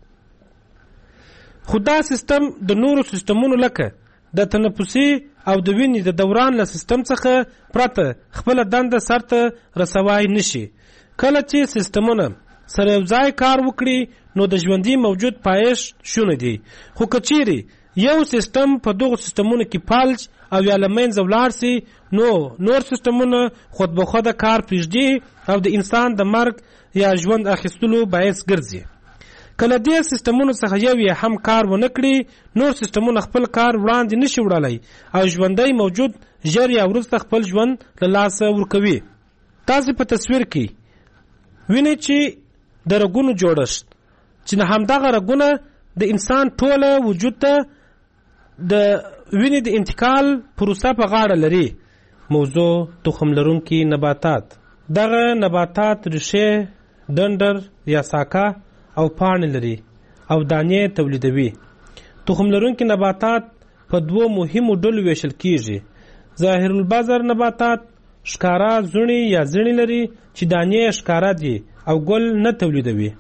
خو دا سیستم د نورو سیستمونو لکه د تنفسي او د وینې د دوران له سیستم څخه پرته خپله دنده سرته رسوای نشي. کله چې سیستمونه سره یو ځای کار وکړي نو د ژوندي موجود پایښت شونه دي. خو که چیرې یو سیستم په دغو سیستمونو کې فلج او یا له منځه ولاړ سي نو نور سیستمونه خود به خوده کار پرېږدي او د انسان د مرګ یا ژوند اخیستلو باعث ګرځي. کله دې سیستمونو څخه یو یې هم کار ونه کړي نور سیستمونه خپل کار وړاندې نشي وړلی او ژوندی موجود ژر یا وروسته خپل ژوند له لاسه ورکوي. تاسې په تصویر کې وینئ چې د رګونو جوړښت چې همدغه رګونه د انسان ټوله وجود ته د وینې د انتقال پروسه په غاړه لري. موضوع تخم لرونکي نباتات. دغه نباتات ریښې، ډنډر یا ساکه او پاڼې لري او دانې تولیدوي. تخم لرونکي نباتات په دوو مهمو ډلو ویشل کیږي. ظاهر البذر نباتات ښکارا زړي یا زړي لري چې دانې ښکارا دي او ګل نه تولیدوي.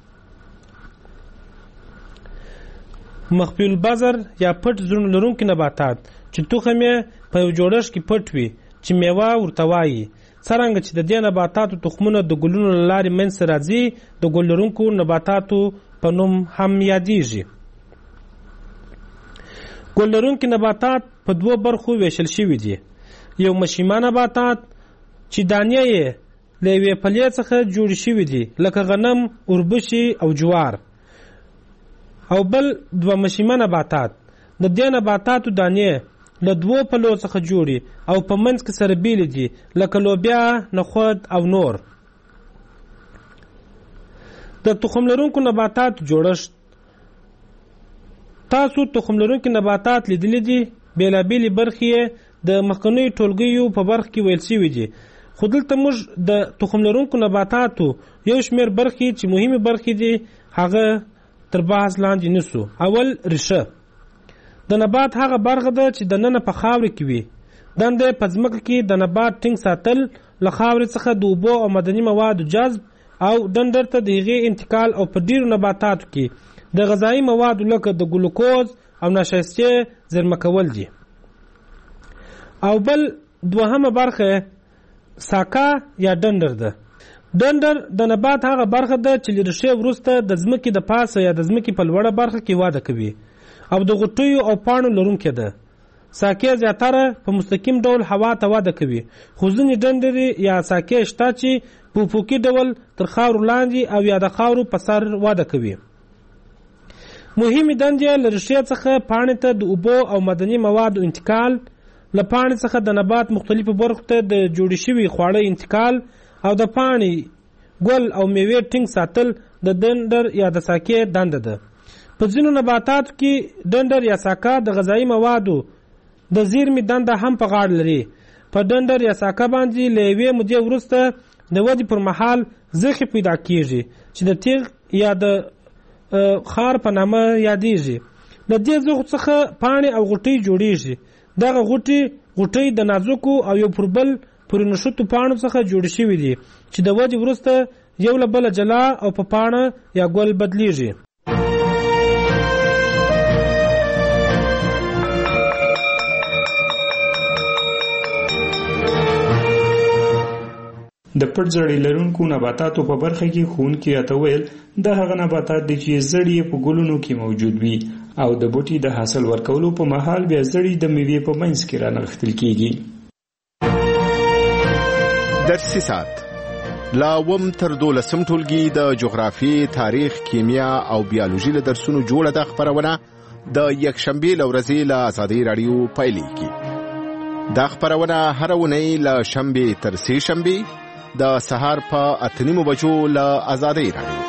مخفي البذر یا پټ زړي لرونکي نباتات چې تخم یې په یو جوړښت کې پټ وي چې میوه ورته وایي. څرنګه چې د دې نباتاتو تخمونه د ګلونو له لارې منځته راځي د ګل لرونکو نباتاتو په نوم هم یادیږي. ګل لرونکي نباتات په دوو برخو ویشل شوي دي. یو مشیمه نباتات چې دانې یې له یوې پلې څخه جوړې شوي دي لکه غنم، اوربشې او جوار. او بل دوه مشیمه نباتات د دې نباتاتو دانې له دوو پلو څخه جوړي او په منځ کې سره بیلې دي لکه لوبیا، نخود او نور. د تخم لرونکو نباتاتو جوړښت. تاسو تخم لرونکي نباتات لیدلي دي. بېلابېلې برخې یې د مخکنیو ټولګیو په برخه کې ویل شوي دي، خو دلته موږ د تخم لرونکو نباتاتو یو شمېر برخې چې مهمې برخې دي هغه تر بحث لاندې نیسو. اول، ریښه. د نبات هغه برخه ده چې دننه په خاورې کې وي. دنده په ځمکه کې د نبات ټینګ ساتل، له خاورې څخه د اوبو او معدني موادو جذب او ډنډر ته د هغې انتقال او په ډیرو نباتاتو کې د غذایي موادو لکه د ګلوکوز او نشایستې زیرمه کول دي. او بل دوهمه برخه ساکه یا ډنډر ده. ډنډر د نبات هغه برخه ده چې له ریښې وروسته د ځمکې د پاسه یا د ځمکې په لوړه برخه کې وده کوي او د غوټیو او پاڼو لرونکې ده. ساکې زیاتره په مستقیم ډول هوا ته وده کوي، خو ځینې ډنډرې یا ساکې شته چې په افقي ډول تر خاورو لاندې او یا د خاورو په سر وده کوي. مهمې دندې له ریښې څخه پاڼې ته د اوبو او معدني موادو انتقال، له پاڼې څخه د نبات مختلفو برخو ته د جوړې شوي خواړه انتقال او د پاڼې، ګل او میوې ټینګ ساتل د ډنډر یا د ساکې دنده ده. په ځینو نباتاتو کې ډنډر یا ساکه د غذایي موادو د زیرمې دنده هم په غاړه لري. په ډنډر یا ساکه باندې له یوې مودې وروسته د ودې پر مهال زخې پیدا کیږي چې د تیغ یا د خار په نامه یادیږي. له دې زخو څخه پاڼې او غوټۍ جوړیږي. دغه غوټۍ غوټۍ د نازکو او یو پر بل پورې نښتو پاڼو څخه جوړې شوي دي چې د ودې وروسته یو له بله جلا او په پاڼه یا ګل بدلیږي. د پټ زړی لرونکو نباتاتو په برخه کې ښوونکي راته ویل دا هغه نباتات دي چې زړی په ګلونو کې موجود وي او د بوټي د حاصل ورکولو په مهال بیا زړی د میوې په منځ کې رانغښتل کیږي. درسي ساعت لا وم تر دولسم ټولګي د جغرافي، تاریخ، کیمیا او بیولوژي له درسونو جوړه د خبرونه د یکشنبه لورځي له آزادۍ رادیو پایلیږي. دا خبرونه هر ونی له شنبه تر سه شنبه د سهار په اتنیمو بجو له آزادۍ رادیو.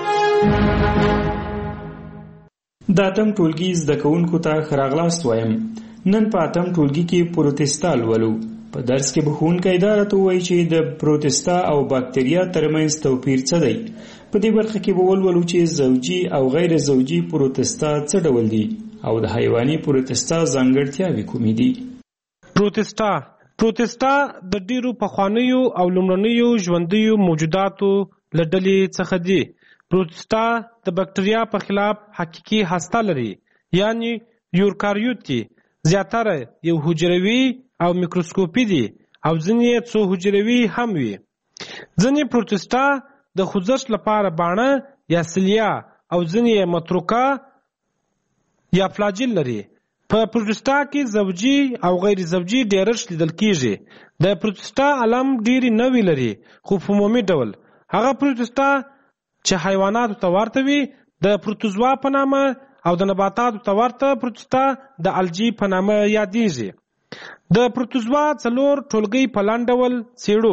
د اتم ټولګي زده کوونکو ته ښه راغلاست وایم. نن په اتم ټولګي کې پروتستا لولو. په درس کې به ښوونکی دا راته ووایي چې د پروتستا او باکتریا ترمنځ توپیر څه دی. په دې برخه کې به ولولو چې زوجي او غیر زوجي پروتستا څه ډول دي او د حیواني پروتستا ځانګړتیاوې کومې دي. پروتستا پروتستا د ډیرو پخوانیو او لومړنیو ژوندیو موجوداتو له ډلې څخه دي. پروتستا د بکټریا په خلاف حقیقي هسته لري، یعنی یوکاریوت دي. زیاتره یو حجروي او میکروسکوپي دي او ځینې څو حجروي هم وي. ځینې پروتستا د خوځښت لپاره باڼه یا سیلیا او ځینې متروکه یا فلاجیل لري. په پروتستا کې زوجي او غیر زوجي ډیرښت لیدل کیږي. د پروتستا علم ډیرې نوې لري خو په عمومي ډول هغه پروتوستا چې حیواناتو ته ورته وي د پروتوزوا په نامه او د نباتاتو ته ورته پروتوستا د الجی په نامه یادیږي. د پروتوزوا څلور ټولګي په لاندې ډول څېړو.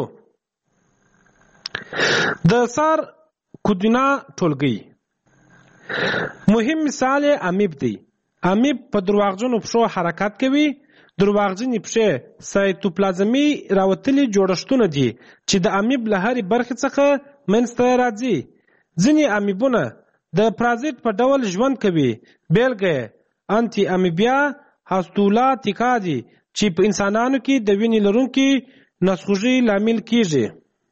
د سار کودینا ټولګي مهم مثال امیب دی. امیب په درواغجنو پښو حرکت کوي. درواغجنې پښې سایتوپلازمي راوتلي جوړښتونه دي چې د امیب له هرې برخې څخه منځته راځي. ځینې امیبونه د پرازیت په ډول ژوند کوي. بیلګه یې انټي امیبیا هاستولاتیکا دي چې په انسانانو کې د وینې لرونکي نسخوږي لامل کیږي.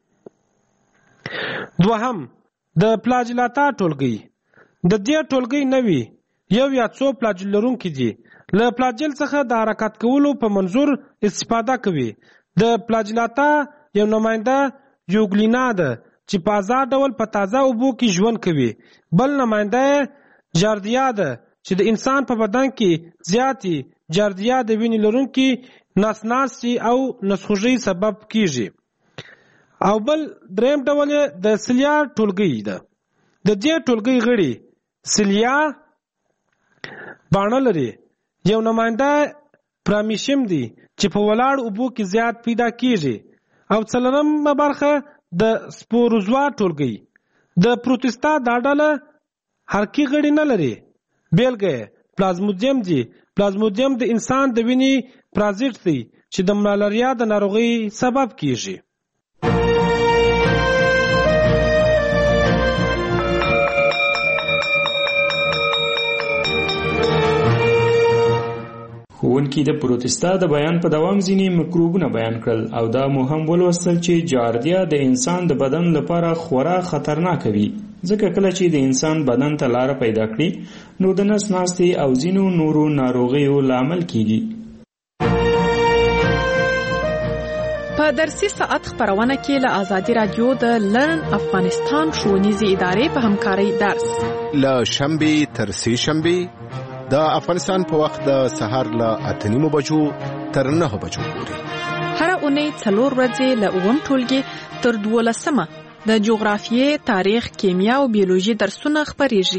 دوهم د پلاجلاتا ټولګي. د دې ټولګي نوي یو یا څو پلاجل لرونکي دي. له پلاجل څخه د حرکت کولو په منظور استفاده کوي. د پلاجلاتا یو نماینده یوګلینا ده چې په آزاد ډول په تازه اوبو کې ژوند کوي. بل نماینده جاردیا ده چې د انسان په بدن کې زیاتې جاردیا د وینې لرونکي ناسناسي او نسخوږي سبب کیږي. او بل دریم ډول د سلیا ټولګي ده. د دې ټولګي غړي سلیا باڼه لري. یو نماینده پرامیشیم دی چې په ولاړ اوبو کې زیات پیدا کیږي. او څلورمه برخه د سپوروزوا ټولګي. د پروتوستا دا ډله حرکي غړي نه لري. بیلګه پلازمودیم دی. پلازمودیم د انسان د وینې پرازیت دی چې د ملاریا د ناروغۍ سبب کیږي. ښوونکي د پروتوستا د بیان په دوام ځینې مکروبونه بیان کړل او دا مو هم ولوستل چې جاردیا د انسان د بدن لپاره خورا خطرناک وي، ځکه کله چې د انسان بدن ته لاره پیدا کړي نو د نس ناستې او ځینو نورو ناروغیو لامل کیږي. په درسي ساعت خبرونه کې له آزادي رادیو د لرن افغانستان ښوونیزې ادارې په همکارۍ درس له شنبې تر سې شنبې د افغانستان په وخت د سهار له اته نیمو بجو تر نهه بجو پورې. هره اونۍ څلور ورځې له اووم ټولګي تر دولسمه د جغرافیې، تاریخ، کیمیا او بیولوژي درسونه خپریږي.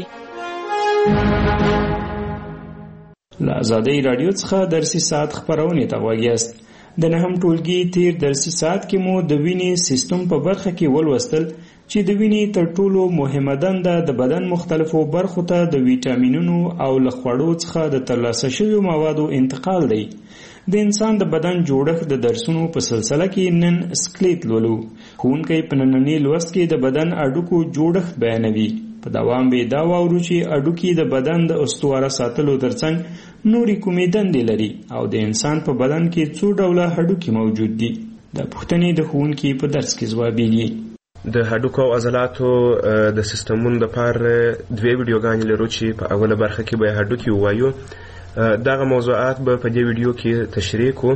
له آزادۍ رادیو څخه درسي ساعت خبرونه ته غوږ یاست. د نهم ټولګي تیر درسي ساعت کې مو د وینې سیستم په برخه کې ولوستل چې د وینې تر ټولو مهمه دنده د بدن مختلفو برخو ته د ویټامینونو او له خوړو څخه د ترلاسه شویو موادو انتقال دی. د انسان د بدن جوړښت د درسونو په سلسله کې نن سکلیټ لولو. ښوونکی په ننني لوست کې د بدن اډوکو جوړښت بیانوي. په دوام به دا واورو چې اډوکي د بدن د استواره ساتلو ترڅنګ نورې کومې دندې لري او د انسان په بدن کې څو ډوله هډوکي موجود دي. د پوښتنې د ښوونکي په درس کې ځوابیږي. د هډوکو او عضلاتو د سیستمونو لپاره دوه ویډیوګانې لرو چې په اوله برخه کې به هډوکي ووایو. دغه موضوعات به په دې ویډیو کې تشریح کوو.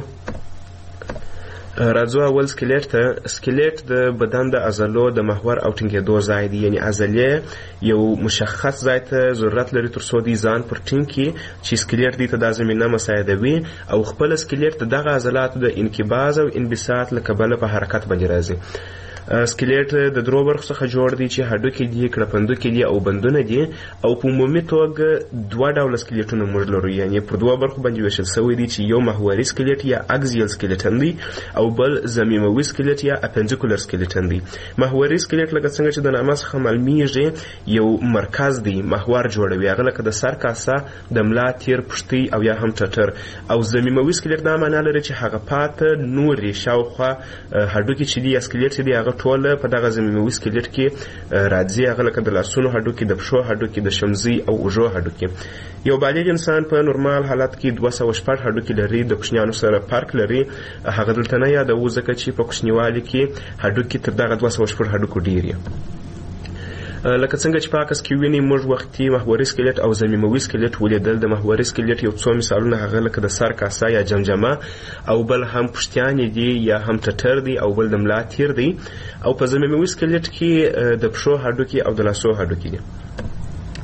راځو اول سکلیټ ته. سکلیټ د بدن د عضلو د محور او ټینګېدو ځای دی، یعنی عضلې یو مشخص ځای ته ضرورت لري تر څو دی ځان پر ټینګ کړي چې سکلیټ دی ته دا زمینه مساعدوي او خپل سکلیټ د دغه عضلاتو د انقباض او انبساط له کبله په حرکت باندې راځي. سکلیټ د درو برخو څخه جوړ دی چې هډوکي دي، کړپندوکي دي او بندونه دي. او په عمومي توګه دوه ډوله سکلیټونه موږ لرو، یعنی پر دوه برخو باندې ویشل شوی دی چې یو محوري سکلیټ یا اکزیل سکلیټن دی او بل ضمیموي سکلیټ یا اپنډیکولر سکلیټن دی. محوري سکلیټ لکه څنګه چې د نامه څخه معلومیږي یو مرکز دی، محور جوړوي، هغه لکه د سر کاسه، د ملا تیر، پښتۍ او یا هم ټټر. او ضمیموي سکلیټ دا معنی لري چې هغه پاته نورې شاوخوا هډوکي چې دی یا سکلیټ چې دی هغه ټول په دغه ضمیموي سکلیټ کې راځي، هغه لکه د لاسونو هډوکي، د پښو هډوکي، د شمزۍ او اوږو هډوکي. یو بالغ انسان په نورمال حالت کې دوه سوه شپږ هډوکي لري، د کوچنیانو سره فرق لري. هغه دلته نه یادوو ځکه چې په کوچنیوالي کې هډوکي تر دغه دوه سوه شپږ هډوکو ډېر دي. لکه څنګه چې په عکس کې ویني موږ وختي محوري سکلیټ او ضمیموي سکلیټ ولیدل. د محوري سکلیټ یو څو مثالونه هغه لکه د سر کاسه یا جمجمه او بل هم پښتیانې دي یا هم ټټر دی او بل د ملا تیر دی. او په ضمیموي سکلیټ کې د پښو هډوکي او د لاسو هډوکي دي.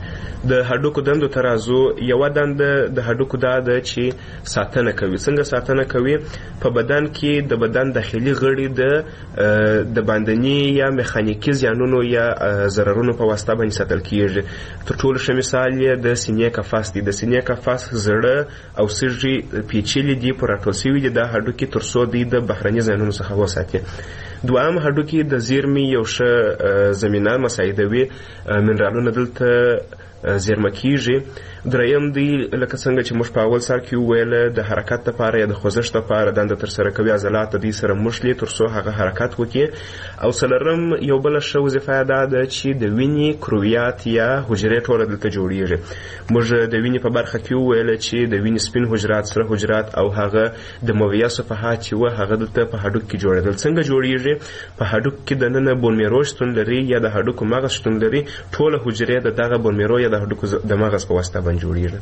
د هډوکو دندو ته راځو. یوه دنده د هډوکو دا ده چې ساتنه کوي. څنګه ساتنه کوي؟ په بدن کې د بدن داخلي غړي د د باندني یا میخانیکي زیانونو یا ضررونو په واسطه باندې ساتل کیږي. تر ټولو ښه مثال یې د سینې کفاس دی. د سینې کفاس زړه او سږي پیچلي دي، په راټول شوي دي دا هډوکي تر څو دوی د بهرني زیانونو څخه وساتي. دویم هډوکي د زیرمې یو ښه زمینه مساعدوي، منرالونه دلته زیرمه کیږي. دریم دی لکه څنګه چې موږ په اول سر کې وویل د حرکت لپاره یا د خوځښت لپاره دنده ترسره کوي، عضلات د دې سره مښلي تر څو هغه حرکت وکړي. او څلورم یو بله ښه وظیفه یې دا ده چې د وینې کرویات یا حجرې ټوله دلته جوړیږي. موږ د وینې په برخه کې وویل چې د وینې سپین حجرات، سره حجرات او هغه د مویه صفحات چې وه هغه دلته په هډوک کې جوړېدل. څنګه جوړیږي؟ په هډوک کې دننه بون میرو شتون لري یا د هډوکو مغز شتون لري. ټوله حجرې د دغه بون میرو یا د هډوکو د مغز په واسطه باندې جوړیږي.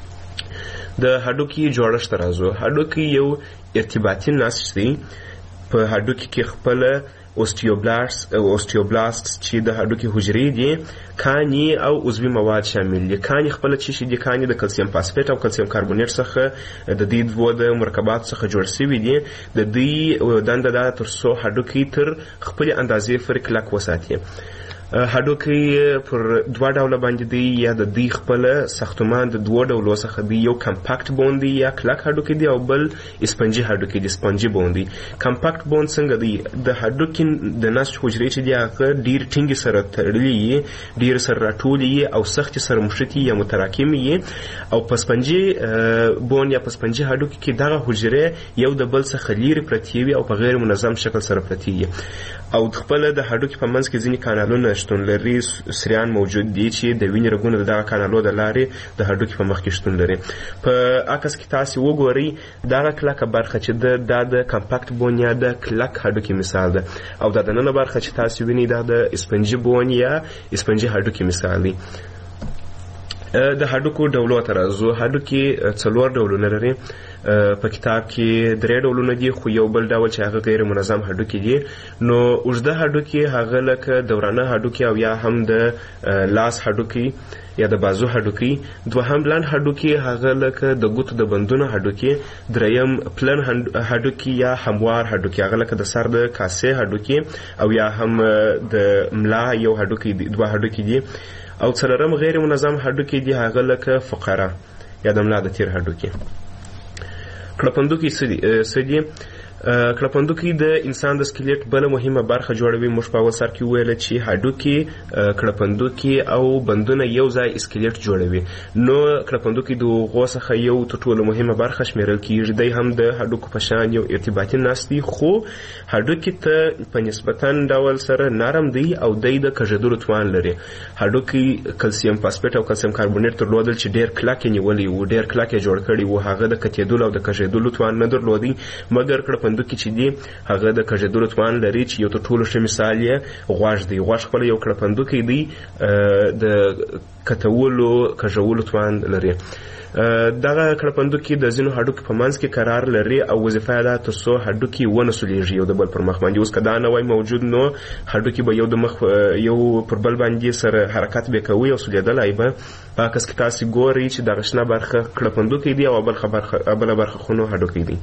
د هډوکي جوړښت ته راځو. هډوکي یو ارتباطي نسج دی. په هډوکي کې خپل اوستیوبلاست اوستیوبلاست چې د هډوکي حجرې دي، کاني او عضوي مواد شامل دي. کاني خپل چې شي دي، کاني د کلسیم فاسفیت او کلسیم کاربونیټ څخه د دې دوه د مرکبات څخه جوړ شوي دي. د دې دنده دا تر څو هډوکي تر خپل اندازې پورې کلک وساتي. هډوکي پر دوه ډوله باندې دی، یا د دوی خپل ساختمان د دوه ډولو څخه دی. یو کمپاکټ بون دی یا کلک هډوکي دی، او بل اسپنجي هډوکي دی، سپنجي بون دی. کمپاکټ بون څنګه دی؟ د هډوکي د نسج حجرې چې دی هغه ډیر ټینګې سره تړلي، ډیر سره راټولي او سخت سره مشتي یا متراکمي. او په سپنجي بون یا په سپنجي هډوکي کې دغه حجرې یو د بل څخه لیرې پرتې وي او په غیر منظم شکل سره پرتې وي. او خپل د هډوکي په منځ کې ځینې کانالونه شتون لري، سریان موجود دي چې د وینې رګونو د دغه کانالو د لارې د هډوکي په مخ کې شتون لري. په عکس کې تاسې وګورئ دغه کلکه برخه چې دا د کمپاکټ بون یا د کلک هډوکي مثال ده، او دا دننه برخه چې تاسې وینئ دا د اسپنجي بون یا اسپنجي هډوکي مثال دی. د هډوکو ډولو ته راځو. هډوکي څلور ډولونه لري. په کتاب کې درې ډولونه دي، خو یو بل ډول چې هغه غیر منظم هډوکي دي. نو اوږده هډوکي هغه لکه دورانه هډوکي او یا هم د لاس هډوکي یا د بازو هډوکي. دوهم لنډ هډوکي هغه لکه د ګوتو د بندونو هډوکي. دریم پلن هډوکي یا هموار هډوکي هغه لکه د سر د کاسې هډوکي او یا هم د ملا یو هډوکي دي، دوه هډوکي دي. او څلورم غیر منظم هډوکي دي هغه لکه فقره یا د ملا د تیر هډوکي. کړپندوکي څه دي؟ کړپندوکي د انسان د سکلیټ بل مهمه برخه جوړوي. موږ په اول سر کې ویل چې هډوکي، کړپندوکي او بندونه یو ځای سکلیټ جوړوي. نو کړپندوکي د هغو څخه یو تر ټولو مهمه برخه شمیرل کیږي. دی هم د هډوکو په شان یو ارتباطي نسج دی، خو هډوکي ته په نسبتا ډول سره نرم دی او دی د کږېدلو توان لري. هډوکي کلسیم فاسفیت او کلسیم کاربونیټ درلودل چې ډیر کلک یې نیولي وو، ډیر کلک یې جوړ کړي وو. هغه د کتېدلو او د کږېدلو توان نه درلودي، مګر کړپندوکي چې دی هغه د کږېدلو توان لري، چې یو تر ټولو ښه مثال یې غوږ دی. غوږ خپله یو کړپندوکی دی، د کتولو کږولو توان لري. دغه کړپندوکي د ځینو هډوکي په منځ کې قرار لري او وظیفه یې ده تر څو هډوکي ونه سولیږي یو د بل پر مخ باندې. اوس که دا نه وای موجود نو هډوکي به یو د مخ یو پر بل باندې سره حرکت به کوي او سولیدلی به. په عکس کې تاسې ګورئ چې دغه شنه برخه کړپندوکی دی او بله برخه خو نو هډوکی دی.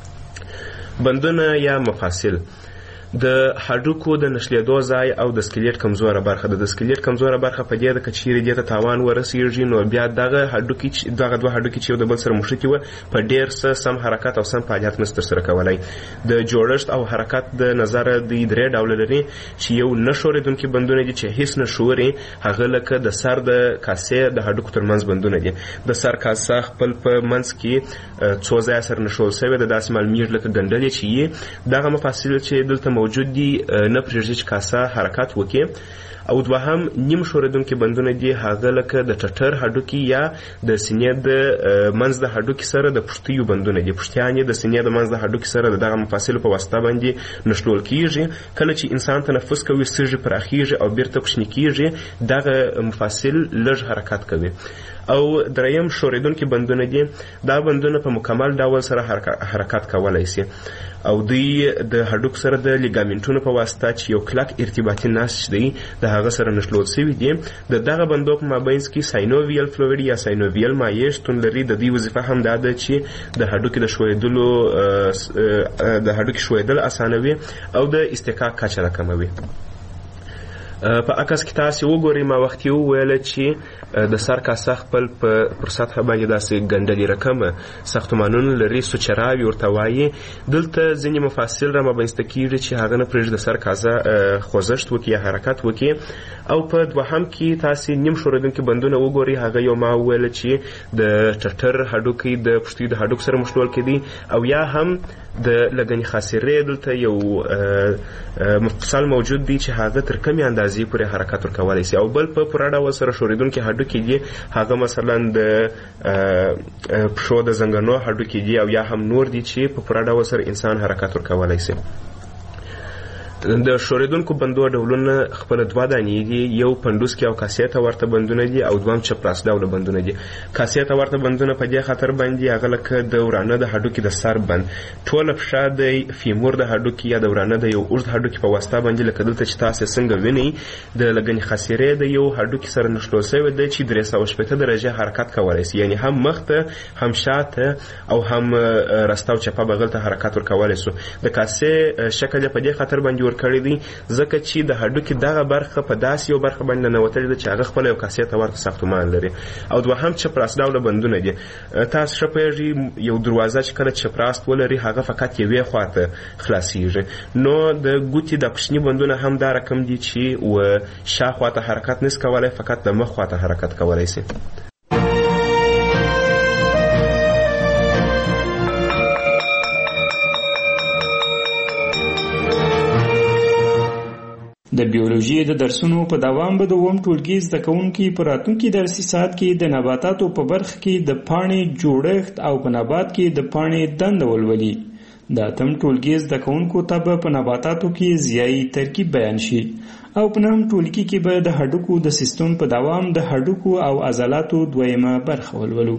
بندونه یا مفاصل د هډوکو د نښلېدو ځای او د سکلیټ کمزوره برخه ده. د سکلیټ کمزوره برخه په دې ده که چیرې دې ته تاوان ورسېږي نو بیا دغه هډوکي دغه دوه هډوکي چې یو د بل سره مښتي وه په ډېر څه سم حرکت او سم فعالیت نشي ترسره کولی. د جوړښت او حرکت د نظره دوی درې ډوله لري چې یو نه ښورېدونکي بندونه دي چې هیڅ نه ښوري. هغه لکه د سر د کاسې د هډوکو ترمنځ بندونه دي. د سر کاسه خپل په منځ کې څو ځایه سره نښول شوې ده، داسې معلومیږي لکه ګنډلې چې یې. دغه مفاصل چې دلته موجود دي نه پرېږدي چې کاسه حرکت وکړي. او دوهم نیم ښورېدونکي بندونه دي، هغه لکه د ټټر هډوکي یا د سینې د منځ د هډوکي سره د پښتیو بندونه دي. پښتیان یې د سینې د منځ د هډوکي سره د دغه مفاصلو په واسطه باندې نښلول کیږي. کله چې انسان تنفس کوي سږي پراخیږي او بیرته کوچني کیږي، دغه مفاصل لږ حرکت کوي. او دریم شوریدونکي بندونه دي. دا بندونه په مکمل ډول سره حرکت کولی شي او دوی د هډوک سره د لیګامنټونو په واسطه چې یو کلک ارتباطي نسج دی د هغه سره نښلول شوي دي. د دغه بندو په مابینځ کې ساینوویل فلویډ یا ساینوویل مایع شتون لري. د دې وظیفه هم دا ده چې د هډوکي د ښویېدلو د هډوکي ښویېدل اسانوي او د استحقاق کچه راکموي. په عکس کې تاسو وګورئ ما وخت یو ویل چې د سر کاسه خپل پر سطح باندې داسې ګنډلې رقمه ساختمانونه لري، سوچراوي ورته وایي. دلته ځینې مفاصل را مابینځته کېږي چې هغه نه پرېږدي د سر کاسه خوځښت وکړي یا حرکت وکړي. او په دوهم کې تاسو نیم ښورېدونکي بندونه وګورئ. هغه یو ما وویل چې د ټټر هډوکي د پښتۍ د هډوک سره مښلول کېدي او یا هم د لګنې خاصرې دلته یو مفصل موجود دی چې هغه تر کمې اندازې پورې حرکت ورکولی شي. او بل په پوره ډول سره ښورېدونکي هډوکي دي، هغه مثلا د پښو د زنګنو هډوکي دي او یا هم نور دي چې په پوره ډول سره انسان حرکت ورکولی شي. د ښورېدونکو بندو ډولونه خپله دوه دانې دي. یو پنډوسکي او کاسې ته ورته بندونه دي او دویم چپراس ډوله بندونه دي. کاسې ته ورته بندونه په دې خاطر باندې هغه لکه د ورانه د هډوکي د سر بند، ټوله پښه د فیمور د هډوکي یا د ورانه د یو اوږد هډوکي په واسطه باندې لکه دلته چې تاسې څنګه وینئ د لګنې خاصرې د یو هډوکي سره نښلول شوی دی چې درې سوه شپېته درجې حرکت کولی شي، یعنې هم مخ ته هم شاته او هم رسته او چپه بغل ته حرکت ورکولی شو. د کاسې شکل یې په دې خاطر باندې کړی دی ځکه چې د هډوکي دغه برخه په داسې یو برخه باندې ننوتلې ده چې هغه خپله یو کاسې ته ورته ساختمان لري. او دوهم چپراس ډوله بندونه دي. تاسو ښه پوهېږئ یو دروازه چې کله چپراست ولري هغه فقط یوې خواته خلاصیږي، نو د ګوتې د کوچني بندونه هم دا رقم دي چې و شا خواته حرکت نس کولی، فقط د مخ خواته حرکت کولی شي. د بیولوژي د درسونو په دوام به د اووم ټولګي زده کوونکي په راتلونکي درسي ساعت کې د نباتاتو په برخه کې د پاڼې جوړښت او په نبات کې د پاڼې دنده ولولي. د اتم ټولګي زده کوونکو ته به په نباتاتو کې ضیایي ترکیب بیان شي او په نهم ټولګي کې به د هډوکو د سیستم په دوام د هډوکو او عضلاتو دویمه برخه ولولو.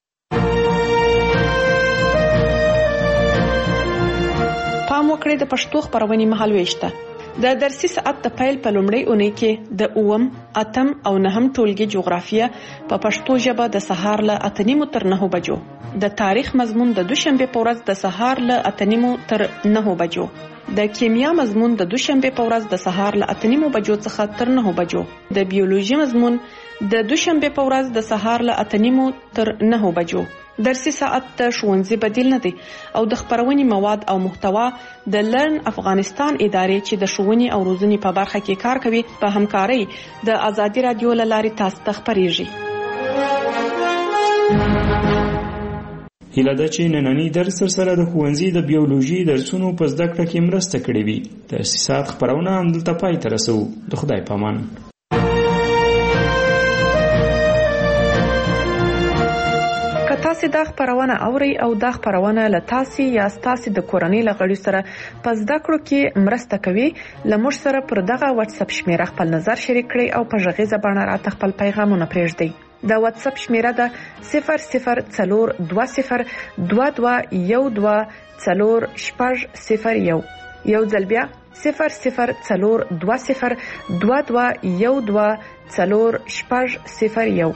پام وکړئ د پښتو خپرونې مهالوېش ته. د درسي ساعت د پیل په لومړۍ اونۍ کې د اووم، اتم او نهم ټولګي جغرافیه په پښتو ژبه د سهار له اته نیمو تر نهو بجو، د تاریخ مضمون د دوشنبه په ورځ د سهار له اته نیمو تر نهو بجو، د کیمیا مضمون د دوشنبه په ورځ د سهار له اته نیمو بجو څخه تر نهو بجو، د بیولوژي مضمون د دوشنبه په ورځ د سهار له اته نیمو تر نهو بجو. درسي ساعت د ښوونځي بدیل نه دی او د خپرونې مواد او محتوا د لرن افغانستان ادارې چې د ښوونې او روزنې په برخه کې کار کوي په همکارۍ د ازادي رادیو له لارې تاسو ته خپریږي. هیله ده چې نننی درس سره د ښوونځي د بیولوژي درسونو په زده کړه کې مرسته کړې وي. درسي ساعت خپرونه همدلته پای ته رسوو. د خدای په امان. تاسو دا خبرونه اوري او دا خبرونه له تاسو یا تاسو د کورنۍ لغړي سره په زده کړو کې مرسته کوي. لمر سره پر دغه واتس اپ شمیره خپل نظر شریک کړئ او په ژغې زبانه راته خپل پیغامونه پرېږدئ. دا واتس اپ شمیره ده صفر صفر څلور دوه صفر دوه دوه یو دوه څلور شپږ صفر یو. یو ځل بیا صفر صفر څلور دوه صفر دوه دوه یو دوه څلور شپږ صفر یو.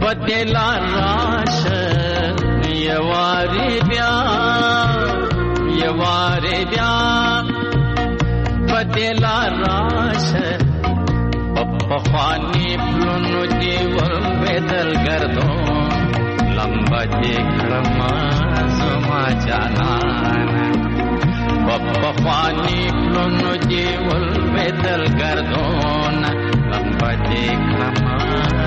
بدلا راشه یواری بیا یواری بیا بدلا راشه پخوانی پلونو دی ور بدل گردو لمبا دی کړما زما جانان پخوانی پلونو دی ور بدل گردو لمبا دی کړما